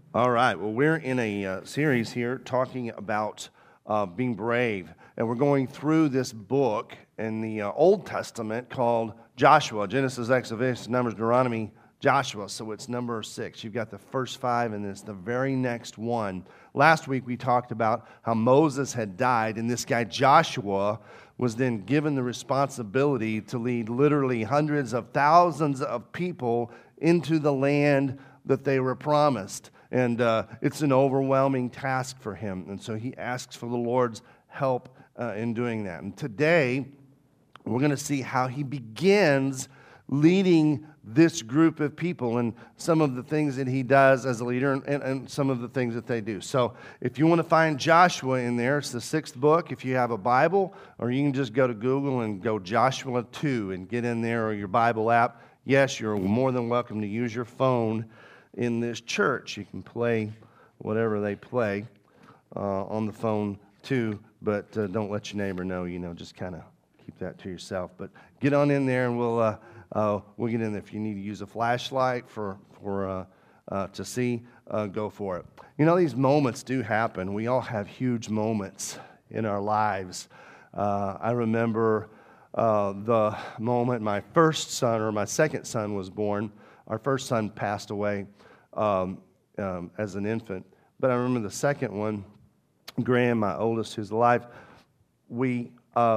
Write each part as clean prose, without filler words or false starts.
All right. Well, we're in a series here talking about being brave. And we're going through this book in the Old Testament called Joshua. Genesis, Exodus, Numbers, Deuteronomy, Joshua. So it's number 6. You've got the first 5, and it's the very next one. Last week we talked about how Moses had died, and this guy Joshua was then given the responsibility to lead literally hundreds of thousands of people into the land that they were promised. And it's an overwhelming task for him. And so he asks for the Lord's help in doing that. And today, we're going to see how he begins leading this group of people and some of the things that he does as a leader and some of the things that they do. So if you want to find Joshua in there, it's the 6th book. If you have a Bible, or you can just go to Google and go Joshua 2 and get in there, or your Bible app. Yes, you're more than welcome to use your phone in this church. You can play whatever they play on the phone too, but don't let your neighbor know, just kind of keep that to yourself. But get on in there and we'll get in there. If you need to use a flashlight to see, go for it. These moments do happen. We all have huge moments in our lives. I remember the moment my first son or my second son was born. Our first son passed away as an infant. But I remember the second one, Graham, my oldest, who's alive, we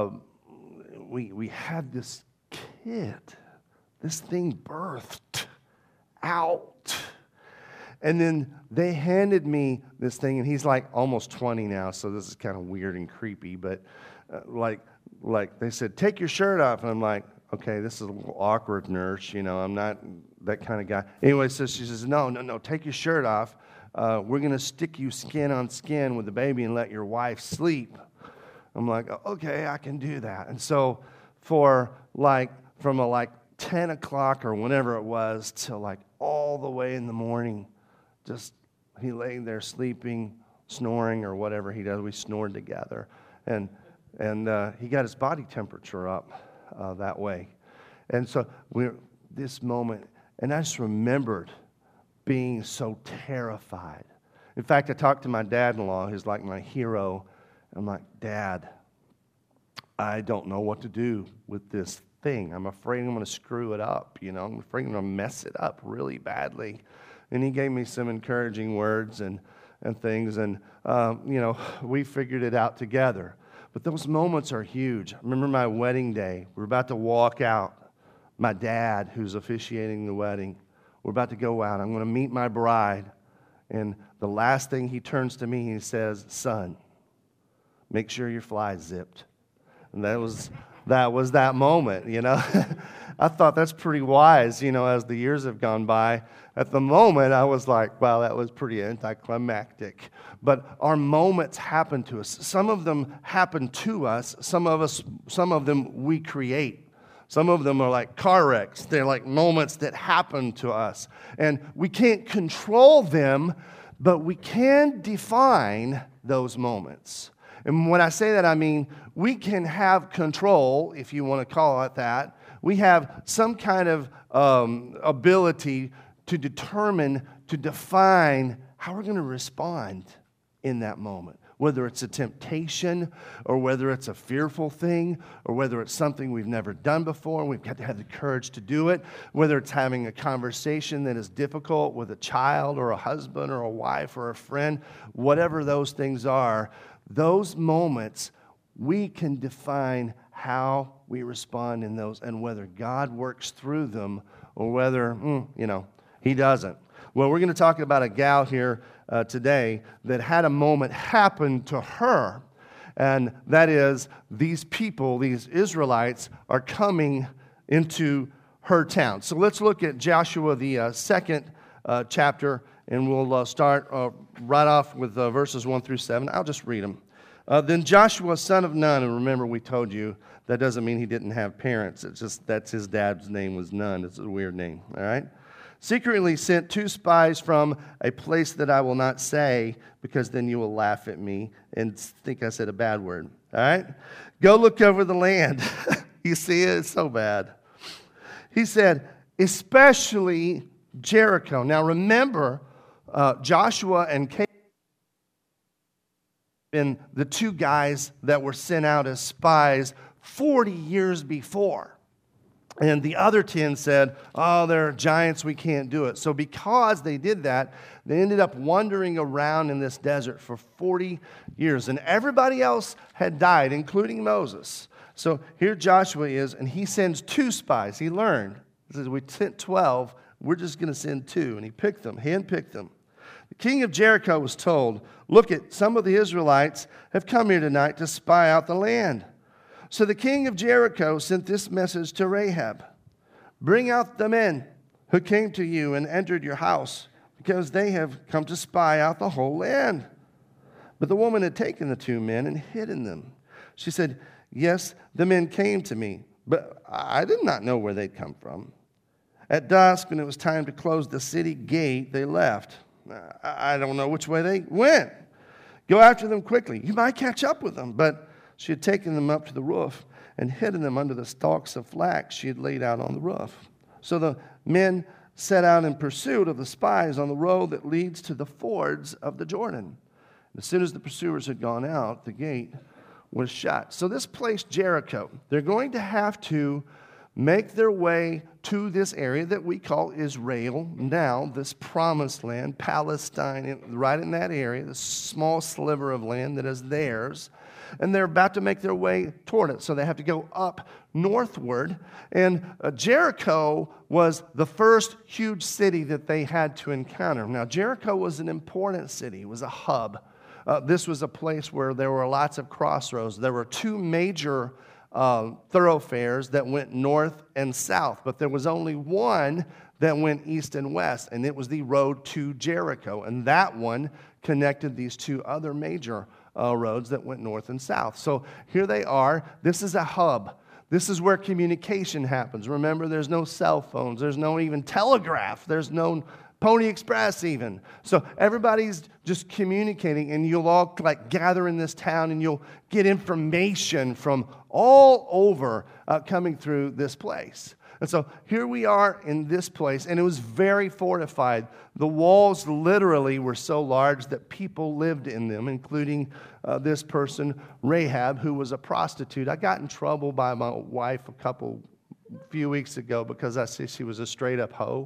had this kid, this thing birthed out. And then they handed me this thing, and he's like almost 20 now, so this is kind of weird and creepy, but like they said, take your shirt off, and I'm like, okay, this is a little awkward, nurse. I'm not that kind of guy. Anyway, so she says, no, take your shirt off. We're going to stick you skin on skin with the baby and let your wife sleep. I'm like, okay, I can do that. And so from 10 o'clock or whenever it was till all the way in the morning, just he lay there sleeping, snoring, or whatever he does. We snored together. And he got his body temperature up that way. And so this moment, and I just remembered being so terrified. In fact, I talked to my dad-in-law, who's like my hero. I'm like, Dad, I don't know what to do with this thing. I'm afraid I'm going to screw it up. I'm afraid I'm going to mess it up really badly. And he gave me some encouraging words and things, and we figured it out together. But those moments are huge. I remember my wedding day. We're about to walk out. My dad, who's officiating the wedding, we're about to go out. I'm going to meet my bride. And the last thing he turns to me, he says, son, make sure your fly's zipped. And that was that moment, I thought that's pretty wise, as the years have gone by. At the moment, I was like, wow, that was pretty anticlimactic. But our moments happen to us. Some of them happen to us. Some of them we create. Some of them are like car wrecks. They're like moments that happen to us. And we can't control them, but we can define those moments. And when I say that, I mean we can have control, if you want to call it that. We have some kind of ability to determine, to define how we're going to respond in that moment. Whether it's a temptation, or whether it's a fearful thing, or whether it's something we've never done before, and we've got to have the courage to do it. Whether it's having a conversation that is difficult with a child, or a husband, or a wife, or a friend. Whatever those things are, those moments, we can define how we respond in those, and whether God works through them, or whether, He doesn't. Well, we're going to talk about a gal here today that had a moment happen to her, and that is these people, these Israelites, are coming into her town. So let's look at Joshua, the 2nd chapter, and we'll start right off with verses 1 through 7. I'll just read them. Then Joshua, son of Nun, and remember we told you that doesn't mean he didn't have parents. It's just that's his dad's name was Nun. It's a weird name, all right? Secretly sent 2 spies from a place that I will not say, because then you will laugh at me and think I said a bad word. All right? Go look over the land. You see it? It's so bad. He said, especially Jericho. Now remember, Joshua and Caleb been the two guys that were sent out as spies 40 years before. And the other 10 said, oh, they're giants, we can't do it. So because they did that, they ended up wandering around in this desert for 40 years. And everybody else had died, including Moses. So here Joshua is, and he sends 2 spies. He learned. He says, we sent 12, we're just going to send 2. And he picked them, handpicked them. The king of Jericho was told, look, some of the Israelites have come here tonight to spy out the land. So the king of Jericho sent this message to Rahab. Bring out the men who came to you and entered your house, because they have come to spy out the whole land. But the woman had taken the 2 men and hidden them. She said, yes, the men came to me, but I did not know where they'd come from. At dusk, when it was time to close the city gate, they left. I don't know which way they went. Go after them quickly. You might catch up with them. But she had taken them up to the roof and hidden them under the stalks of flax she had laid out on the roof. So the men set out in pursuit of the spies on the road that leads to the fords of the Jordan. As soon as the pursuers had gone out, the gate was shut. So this place, Jericho, they're going to have to make their way to this area that we call Israel now, this promised land, Palestine, right in that area, this small sliver of land that is theirs. And they're about to make their way toward it. So they have to go up northward. And Jericho was the first huge city that they had to encounter. Now, Jericho was an important city. It was a hub. This was a place where there were lots of crossroads. There were 2 major thoroughfares that went north and south, but there was only one that went east and west, and it was the road to Jericho. And that one connected these 2 other major roads that went north and south. So here they are. This is a hub. This is where communication happens. Remember, there's no cell phones. There's no even telegraph. There's no Pony Express even. So everybody's just communicating, and you'll all gather in this town, and you'll get information from all over coming through this place. And so here we are in this place, and it was very fortified. The walls literally were so large that people lived in them, including this person, Rahab, who was a prostitute. I got in trouble by my wife a few weeks ago because I said she was a straight-up hoe.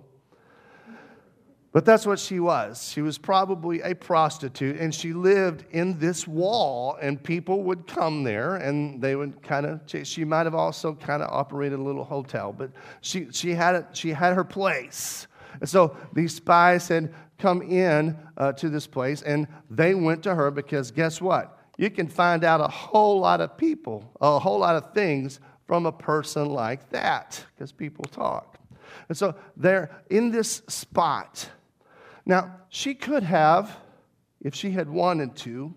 But that's what she was. She was probably a prostitute, and she lived in this wall, and people would come there, and they would she might have also kind of operated a little hotel, but she had her place. And so these spies had come in to this place, and they went to her because guess what? You can find out a whole lot of people, a whole lot of things from a person like that, because people talk. And so they're in this spot. Now, she could have, if she had wanted to,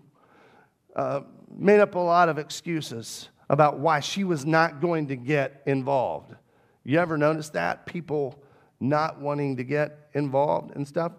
made up a lot of excuses about why she was not going to get involved. You ever notice that? People not wanting to get involved and stuff?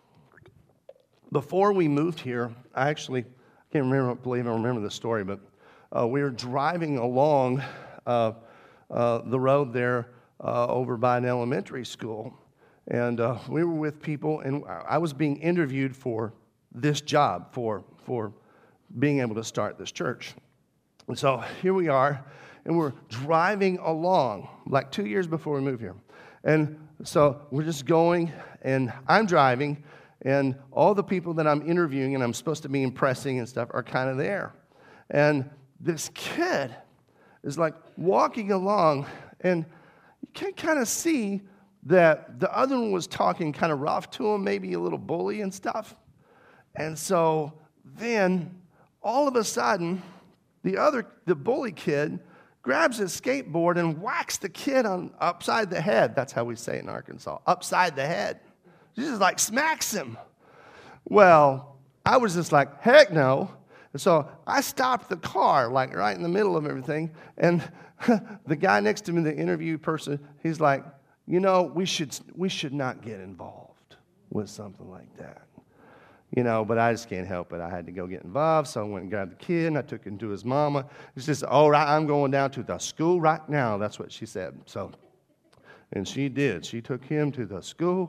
Before we moved here, I believe I remember the story, but we were driving along the road there over by an elementary school. And we were with people, and I was being interviewed for this job, for being able to start this church. And so here we are, and we're driving along, like 2 years before we moved here. And so we're just going, and I'm driving, and all the people that I'm interviewing and I'm supposed to be impressing and stuff are kind of there. And this kid is like walking along, and you can kind of see that the other one was talking kind of rough to him, maybe a little bully and stuff. And so then, all of a sudden, the bully kid grabs his skateboard and whacks the kid upside the head. That's how we say it in Arkansas, upside the head. He just like smacks him. Well, I was just like, heck no. And so I stopped the car, like right in the middle of everything. And the guy next to me, the interview person, he's like, you know, we should not get involved with something like that. You know, but I just can't help it. I had to go get involved, so I went and grabbed the kid, and I took him to his mama. He says, all right, I'm going down to the school right now. That's what she said. So, and she did. She took him to the school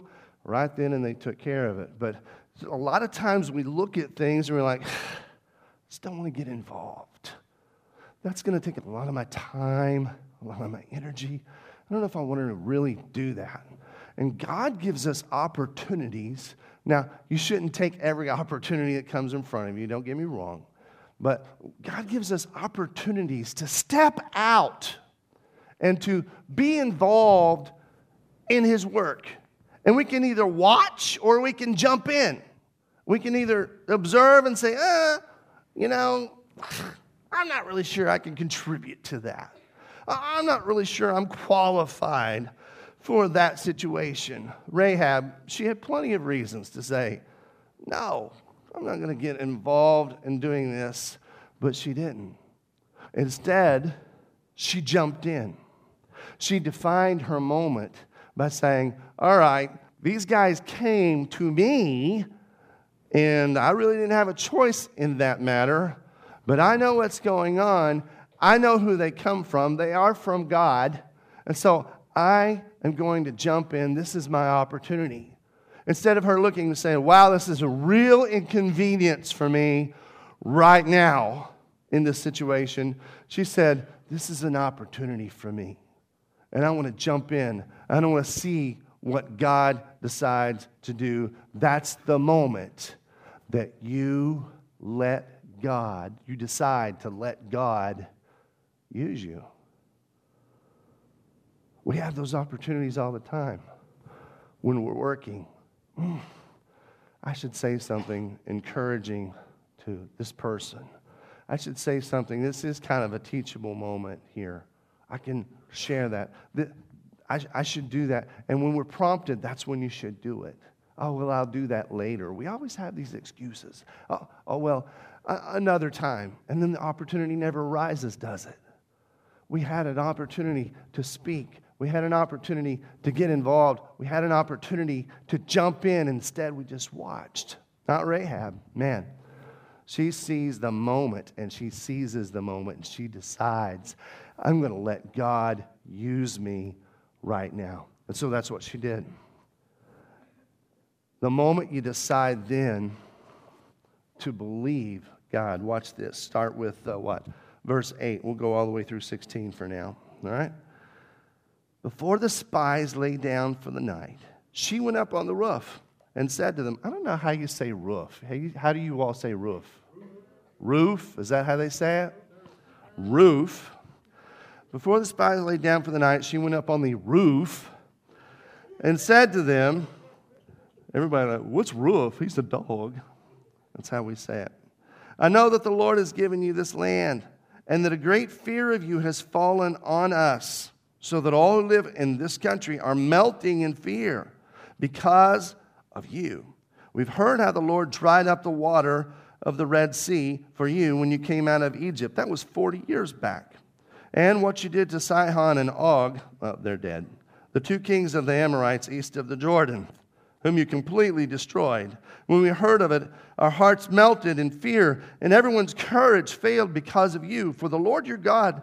right then, and they took care of it. But a lot of times we look at things and we're like, just don't want to get involved. That's going to take a lot of my time, a lot of my energy. I don't know if I want to really do that. And God gives us opportunities. Now, you shouldn't take every opportunity that comes in front of you, don't get me wrong. But God gives us opportunities to step out and to be involved in His work. And we can either watch or we can jump in. We can either observe and say, I'm not really sure I can contribute to that. I'm not really sure I'm qualified for that situation. Rahab, she had plenty of reasons to say, no, I'm not going to get involved in doing this, but she didn't. Instead, she jumped in. She defined her moment by saying, all right, these guys came to me, and I really didn't have a choice in that matter, but I know what's going on. I know who they come from. They are from God, and so I am going to jump in. This is my opportunity. Instead of her looking and saying, wow, this is a real inconvenience for me right now in this situation, she said, this is an opportunity for me. And I want to jump in. I want to see what God decides to do. That's the moment that you decide to let God use you. We have those opportunities all the time when we're working. I should say something encouraging to this person. I should say something. This is kind of a teachable moment here. I can share that. I should do that. And when we're prompted, that's when you should do it. Oh, well, I'll do that later. We always have these excuses. Another time. And then the opportunity never arises, does it? We had an opportunity to speak. We had an opportunity to get involved. We had an opportunity to jump in. Instead, we just watched. Not Rahab. Man, she sees the moment, and she seizes the moment, and she decides, I'm going to let God use me right now. And so that's what she did. The moment you decide then to believe God, watch this. Start with Verse 8. We'll go all the way through 16 for now. All right? Before the spies lay down for the night, she went up on the roof and said to them, I don't know how you say roof. How do you all say roof? Roof? Is that how they say it? Roof. Before the spies lay down for the night, she went up on the roof and said to them, everybody like, what's roof? He's a dog. That's how we say it. I know that the Lord has given you this land, and that a great fear of you has fallen on us, so that all who live in this country are melting in fear because of you. We've heard how the Lord dried up the water of the Red Sea for you when you came out of Egypt. That was 40 years back. And what you did to Sihon and Og, well, they're dead, the two kings of the Amorites east of the Jordan, whom you completely destroyed. When we heard of it, our hearts melted in fear, and everyone's courage failed because of you. For the Lord your God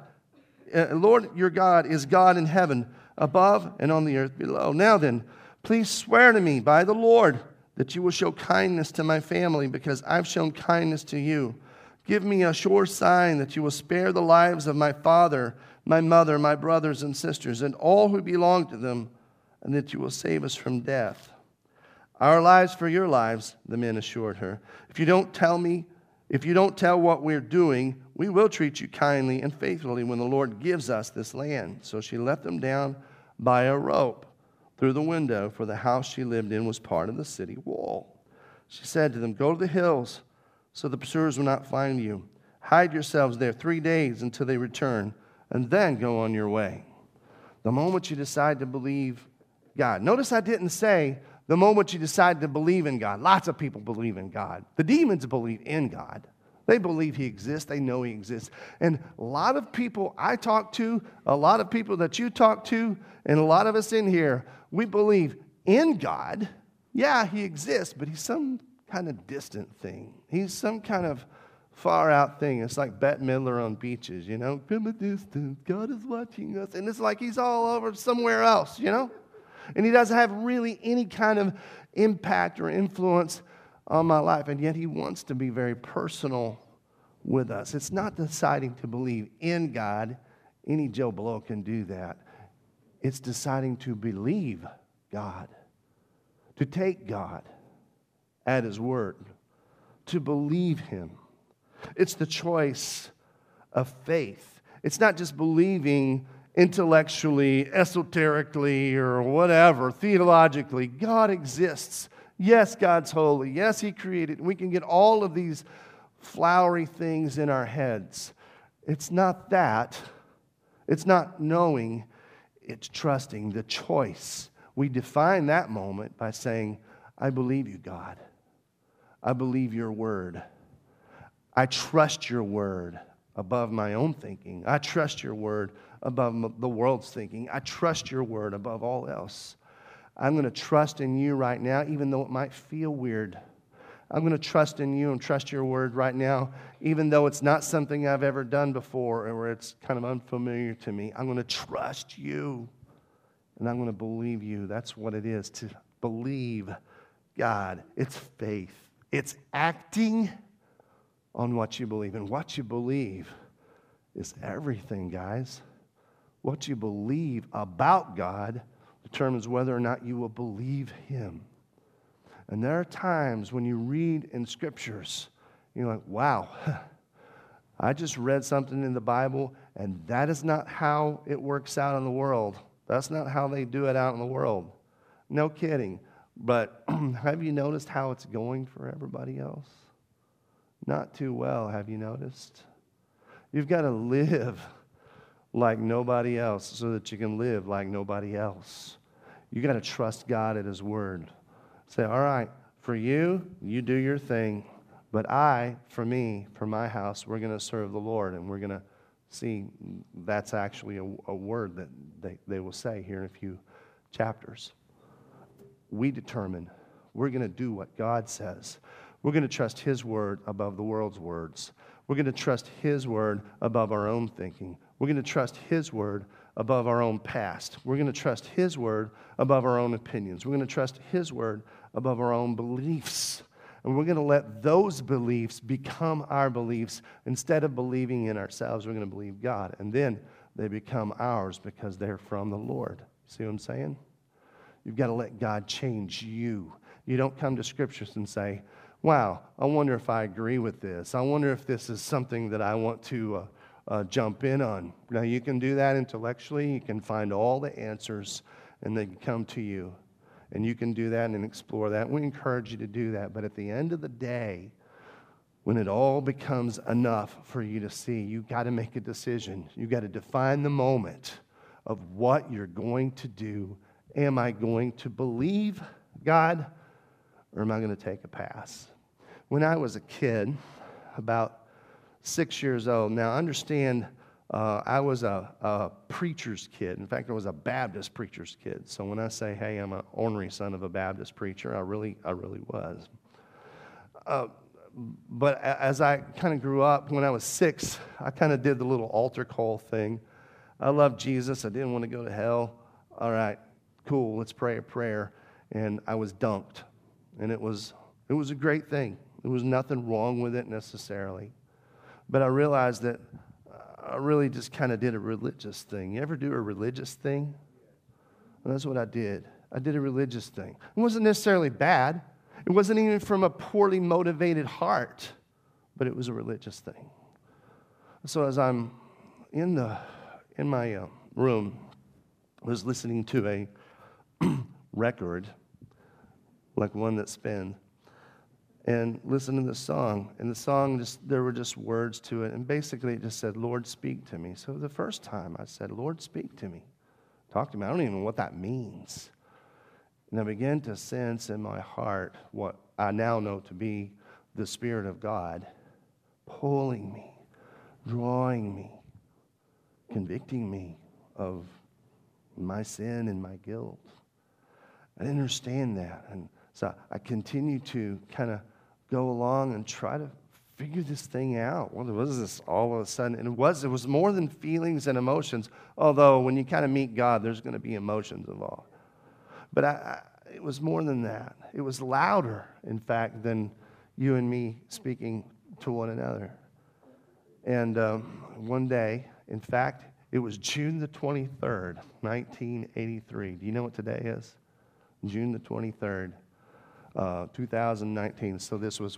is God in heaven, above and on the earth below. Now then, please swear to me by the Lord that you will show kindness to my family, because I've shown kindness to you. Give me a sure sign that you will spare the lives of my father, my mother, my brothers and sisters, and all who belong to them, and that you will save us from death. Our lives for your lives, the men assured her. If you don't tell what we're doing, we will treat you kindly and faithfully when the Lord gives us this land. So she let them down by a rope through the window, for the house she lived in was part of the city wall. She said to them, go to the hills so the pursuers will not find you. Hide yourselves there 3 days until they return, and then go on your way. The moment you decide to believe God. Notice I didn't say the moment you decide to believe in God. Lots of people believe in God. The demons believe in God. They believe He exists. They know He exists. And a lot of people I talk to, a lot of people that you talk to, and a lot of us in here, we believe in God. Yeah, He exists, but He's some kind of distant thing. He's some kind of far out thing. It's like Bette Midler on Beaches, you know. From a distance, God is watching us. And it's like He's all over somewhere else, you know. And he doesn't have really any kind of impact or influence on my life. And yet he wants to be very personal with us. It's not deciding to believe in God. Any Joe Blow can do that. It's deciding to believe God, to take God at his word, to believe him. It's the choice of faith. It's not just believing intellectually, esoterically, or whatever, theologically. God exists. Yes, God's holy. Yes, he created. We can get all of these flowery things in our heads. It's not that. It's not knowing. It's trusting, the choice. We define that moment by saying, I believe you, God. I believe your word. I trust your word above my own thinking. I trust your word above the world's thinking. I trust your word above all else. I'm going to trust in you right now, even though it might feel weird. I'm going to trust in you and trust your word right now, even though it's not something I've ever done before or it's kind of unfamiliar to me. I'm going to trust you, and I'm going to believe you. That's what it is, to believe God. It's faith. It's acting on what you believe. And what you believe is everything, guys. What you believe about God determines whether or not you will believe him. And there are times when you read in scriptures, you're like, wow, I just read something in the Bible, and that is not how it works out in the world. That's not how they do it out in the world. No kidding. But have you noticed how it's going for everybody else? Not too well, have you noticed? You've got to live like nobody else so that you can live like nobody else. You got to trust God at his word. Say, all right, for you, you do your thing. But for my house, we're going to serve the Lord. And we're going to see that's actually a word that they will say here in a few chapters. We determine we're going to do what God says. We're going to trust his word above the world's words. We're going to trust his word above our own thinking. We're going to trust his word above our own past. We're going to trust his word above our own opinions. We're going to trust his word above our own beliefs. And we're going to let those beliefs become our beliefs. Instead of believing in ourselves, we're going to believe God. And then they become ours because they're from the Lord. See what I'm saying? You've got to let God change you. You don't come to scriptures and say, wow, I wonder if I agree with this. I wonder if this is something that I want to jump in on. Now, you can do that intellectually. You can find all the answers, and they come to you. And you can do that and explore that. We encourage you to do that. But at the end of the day, when it all becomes enough for you to see, you've got to make a decision. You've got to define the moment of what you're going to do. Am I going to believe God, or am I going to take a pass? When I was a kid, about 6 years old, now understand, I was a preacher's kid. In fact, I was a Baptist preacher's kid. So when I say, hey, I'm an ornery son of a Baptist preacher, I really was. But as I kind of grew up, when I was 6, I kind of did the little altar call thing. I loved Jesus. I didn't want to go to hell. All right, cool, let's pray a prayer. And I was dunked. And it was a great thing. There was nothing wrong with it necessarily. But I realized that I really just kind of did a religious thing. You ever do a religious thing? Well, that's what I did. I did a religious thing. It wasn't necessarily bad. It wasn't even from a poorly motivated heart, but it was a religious thing. So as I'm in my room, I was listening to a record, like one that spins, and listening to the song. And the song, there were just words to it. And basically it just said, Lord, speak to me. So the first time I said, Lord, speak to me. Talk to me. I don't even know what that means. And I began to sense in my heart what I now know to be the Spirit of God pulling me, drawing me, convicting me of my sin and my guilt. I didn't understand that. And so I continued to kind of go along and try to figure this thing out. What was this all of a sudden? And it was more than feelings and emotions, although when you kind of meet God, there's going to be emotions involved. But it was more than that. It was louder, in fact, than you and me speaking to one another. And one day, in fact, it was June the 23rd, 1983. Do you know what today is? June the 23rd, 2019. So this was,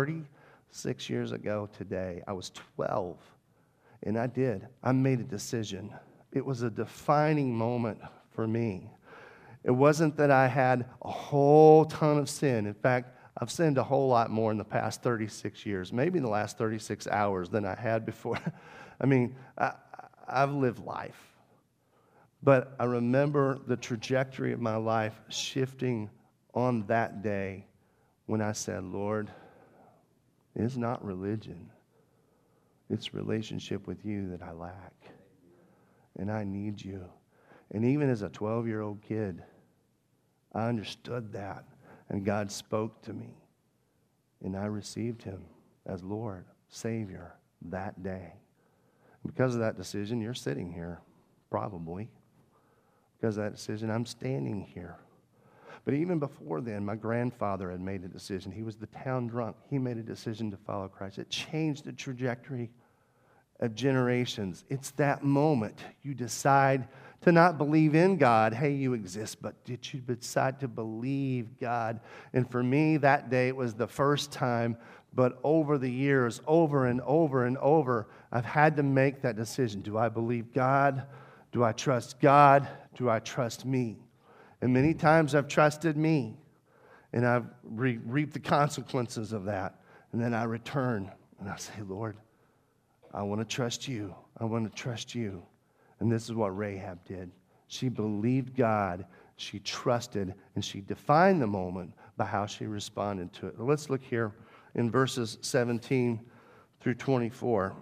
36 years ago today. I was 12, and I made a decision. It was a defining moment for me. It wasn't that I had a whole ton of sin. In fact, I've sinned a whole lot more in the past 36 years, maybe in the last 36 hours than I had before. I mean, I've lived life. But I remember the trajectory of my life shifting on that day when I said, Lord, it's not religion. It's relationship with you that I lack. And I need you. And even as a 12-year-old kid, I understood that. And God spoke to me. And I received him as Lord, Savior, that day. Because of that decision, you're sitting here, probably. Because of that decision, I'm standing here. But even before then, my grandfather had made a decision. He was the town drunk. He made a decision to follow Christ. It changed the trajectory of generations. It's that moment you decide to not believe in God. Hey, you exist, but did you decide to believe God? And for me, that day, it was the first time, but over the years, over and over and over, I've had to make that decision. Do I believe God? Do I trust God? Do I trust me? And many times I've trusted me, and I've reaped the consequences of that. And then I return, and I say, Lord, I want to trust you. I want to trust you. And this is what Rahab did. She believed God, she trusted, and she defined the moment by how she responded to it. Let's look here in verses 17 through 24.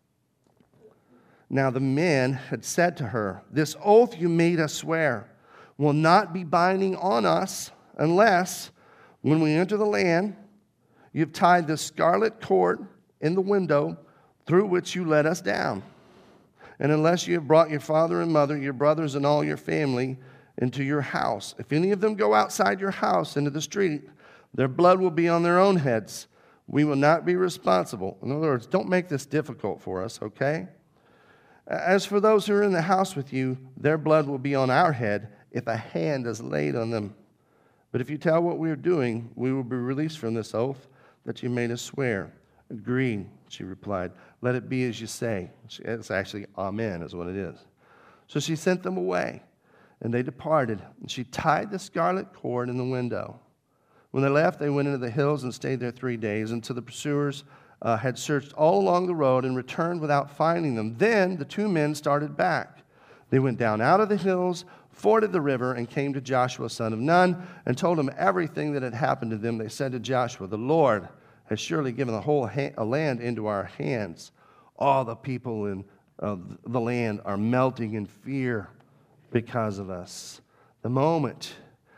Now the men had said to her, this oath you made us swear will not be binding on us unless, when we enter the land, you've tied the scarlet cord in the window through which you let us down. And unless you have brought your father and mother, your brothers, and all your family into your house. If any of them go outside your house into the street, their blood will be on their own heads. We will not be responsible. In other words, don't make this difficult for us, okay? As for those who are in the house with you, their blood will be on our head if a hand is laid on them. But if you tell what we are doing, we will be released from this oath that you made us swear. Agreed, she replied. Let it be as you say. It's actually amen is what it is. So she sent them away, and they departed. And she tied the scarlet cord in the window. When they left, they went into the hills and stayed there 3 days until the pursuers had searched all along the road and returned without finding them. Then the two men started back. They went down out of the hills, forded the river, and came to Joshua, son of Nun, and told him everything that had happened to them. They said to Joshua, the Lord has surely given the whole land into our hands. All the people in the land are melting in fear because of us. The moment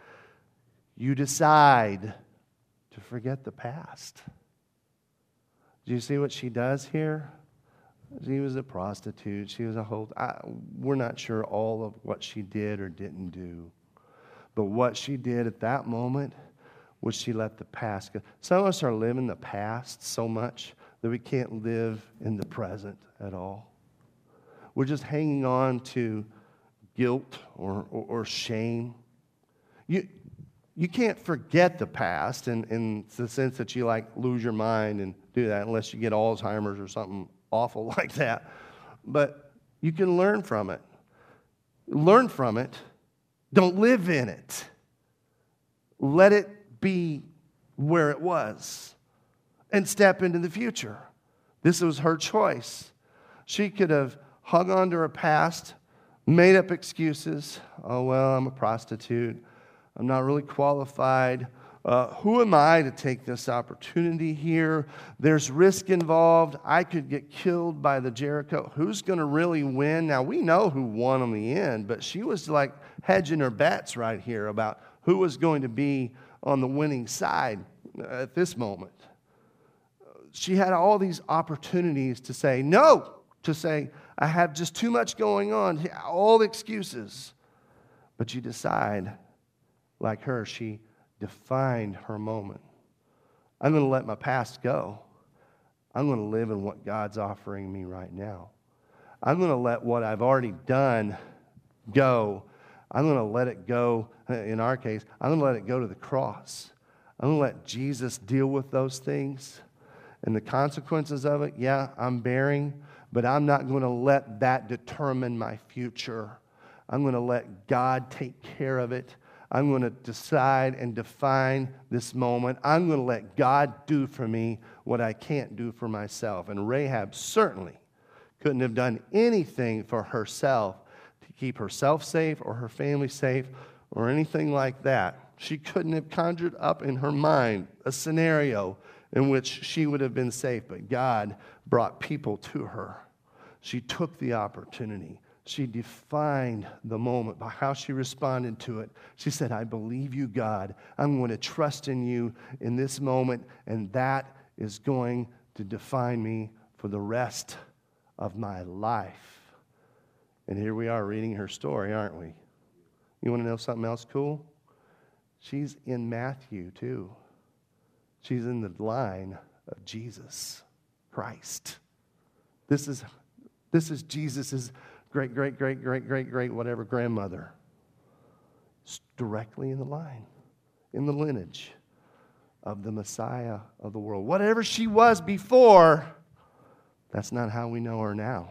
you decide to forget the past. Do you see what she does here? She was a prostitute. She was we're not sure all of what she did or didn't do. But what she did at that moment was she let the past go. Some of us are living the past so much that we can't live in the present at all. We're just hanging on to guilt or shame. You can't forget the past in the sense that you lose your mind and do that unless you get Alzheimer's or something awful like that. But you can learn from it. Learn from it. Don't live in it. Let it be where it was and step into the future. This was her choice. She could have hung on to her past, made up excuses. Oh, well, I'm a prostitute. I'm not really qualified. Who am I to take this opportunity here? There's risk involved. I could get killed by the Jericho. Who's going to really win? Now, we know who won in the end, but she was hedging her bets right here about who was going to be on the winning side at this moment. She had all these opportunities to say no, to say, I have just too much going on, all the excuses. But you decide, like her, she defined her moment. I'm going to let my past go. I'm going to live in what God's offering me right now. I'm going to let what I've already done go. I'm going to let it go, in our case, I'm going to let it go to the cross. I'm going to let Jesus deal with those things. And the consequences of it, yeah, I'm bearing, but I'm not going to let that determine my future. I'm going to let God take care of it. I'm going to decide and define this moment. I'm going to let God do for me what I can't do for myself. And Rahab certainly couldn't have done anything for herself to keep herself safe or her family safe or anything like that. She couldn't have conjured up in her mind a scenario in which she would have been safe, but God brought people to her. She took the opportunity. She defined the moment by how she responded to it. She said, I believe you, God. I'm going to trust in you in this moment, and that is going to define me for the rest of my life. And here we are reading her story, aren't we? You want to know something else cool? She's in Matthew, too. She's in the line of Jesus Christ. This is Jesus' great, whatever grandmother. It's directly in the line, in the lineage of the Messiah of the world. Whatever she was before, that's not how we know her now.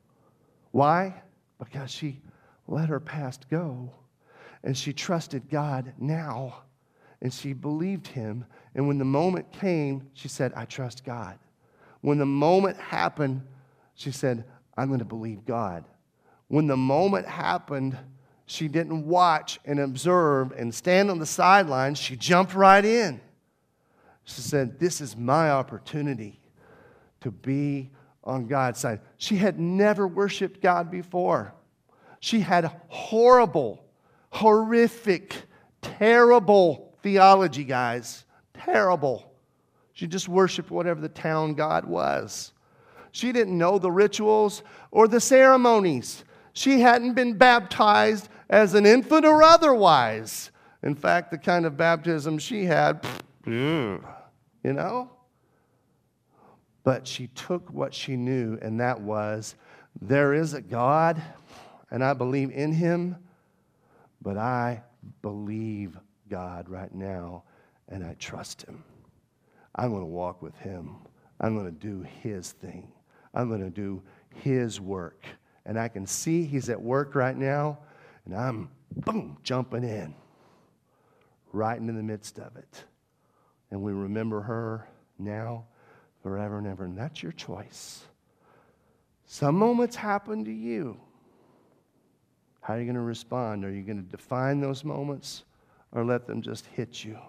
Why? Because she let her past go, and she trusted God now, and she believed him. And when the moment came, she said, I trust God. When the moment happened, she said, I'm going to believe God. When the moment happened, she didn't watch and observe and stand on the sidelines. She jumped right in. She said, this is my opportunity to be on God's side. She had never worshiped God before. She had horrible, horrific, terrible theology, guys. Terrible. She just worshiped whatever the town god was. She didn't know the rituals or the ceremonies. She hadn't been baptized as an infant or otherwise. In fact, the kind of baptism she had, you know? But she took what she knew, and that was, there is a God, and I believe in him, but I believe God right now, and I trust him. I'm going to walk with him. I'm going to do his thing. I'm going to do his work. And I can see he's at work right now, and I'm, boom, jumping in, right into the midst of it. And we remember her now, forever and ever. And that's your choice. Some moments happen to you. How are you going to respond? Are you going to define those moments or let them just hit you?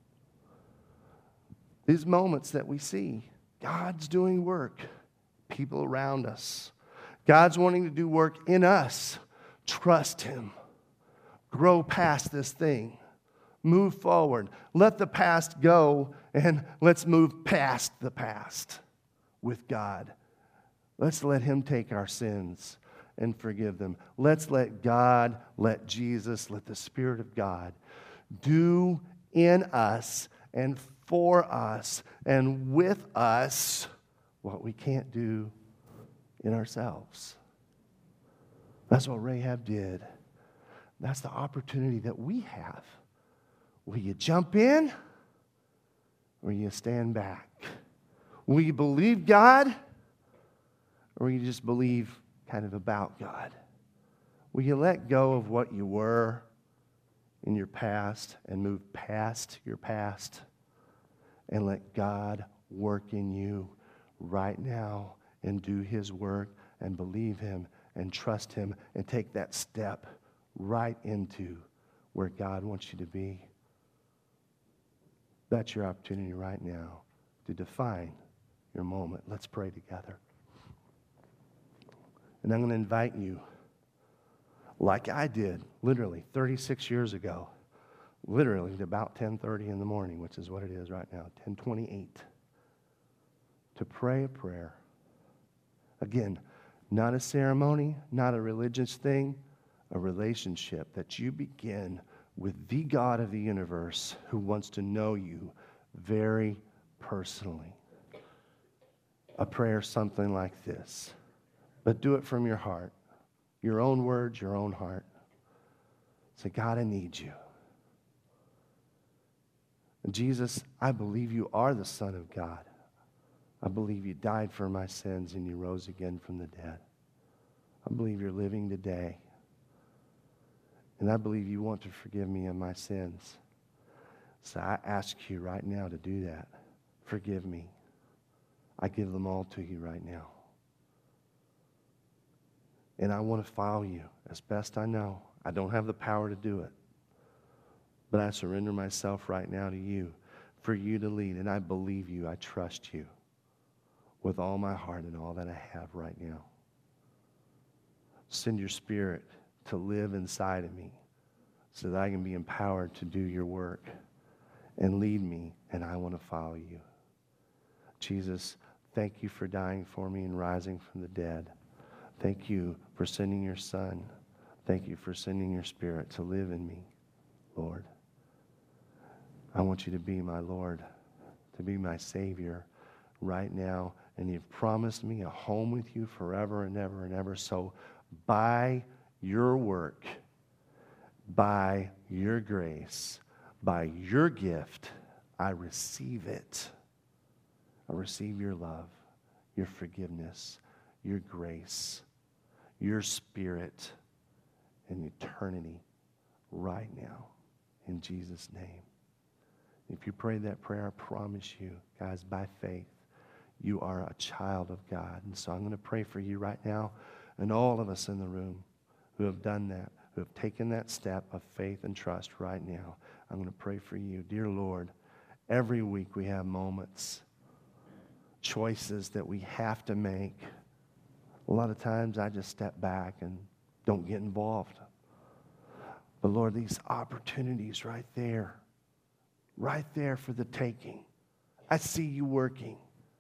These moments that we see, God's doing work, people around us. God's wanting to do work in us. Trust him. Grow past this thing. Move forward. Let the past go, and let's move past the past with God. Let's let him take our sins and forgive them. Let's let God, let Jesus, let the Spirit of God do in us and for us and with us what we can't do in ourselves. That's what Rahab did. That's the opportunity that we have. Will you jump in or will you stand back? Will you believe God or will you just believe kind of about God? Will you let go of what you were in your past and move past your past and let God work in you right now and do his work and believe him and trust him and take that step right into where God wants you to be? That's your opportunity right now to define your moment. Let's pray together. And I'm going to invite you, like I did, literally 36 years ago, literally at about 10:30 in the morning, which is what it is right now, 10:28, to pray a prayer. Again, not a ceremony, not a religious thing, a relationship that you begin with the God of the universe who wants to know you very personally. A prayer something like this, but do it from your heart, your own words, your own heart. Say, God, I need you. And Jesus, I believe you are the Son of God. I believe you died for my sins and you rose again from the dead. I believe you're living today. And I believe you want to forgive me of my sins. So I ask you right now to do that. Forgive me. I give them all to you right now. And I want to follow you as best I know. I don't have the power to do it. But I surrender myself right now to you for you to lead. And I believe you. I trust you with all my heart and all that I have right now. Send your Spirit to live inside of me so that I can be empowered to do your work and lead me, and I want to follow you. Jesus, thank you for dying for me and rising from the dead. Thank you for sending your Son. Thank you for sending your Spirit to live in me, Lord. I want you to be my Lord, to be my Savior right now. And you've promised me a home with you forever and ever and ever. So by your work, by your grace, by your gift, I receive it. I receive your love, your forgiveness, your grace, your Spirit, and eternity right now. In Jesus' name. If you pray that prayer, I promise you, guys, by faith, you are a child of God. And so I'm going to pray for you right now and all of us in the room who have done that, who have taken that step of faith and trust right now. I'm going to pray for you. Dear Lord, every week we have moments, choices that we have to make. A lot of times I just step back and don't get involved. But Lord, these opportunities right there for the taking. I see you working.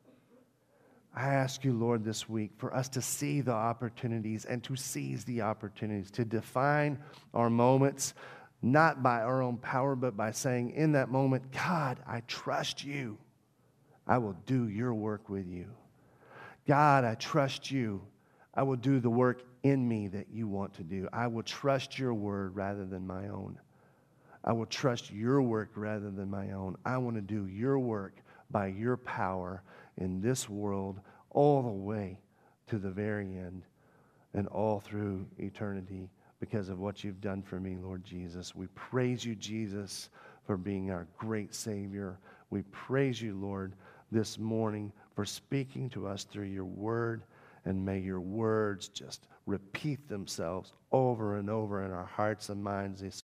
I ask you, Lord, this week for us to see the opportunities and to seize the opportunities, to define our moments, not by our own power, but by saying in that moment, God, I trust you. I will do your work with you. God, I trust you. I will do the work in me that you want to do. I will trust your word rather than my own. I will trust your work rather than my own. I want to do your work by your power in this world all the way to the very end and all through eternity because of what you've done for me, Lord Jesus. We praise you, Jesus, for being our great Savior. We praise you, Lord, this morning for speaking to us through your word, and may your words just repeat themselves over and over in our hearts and minds.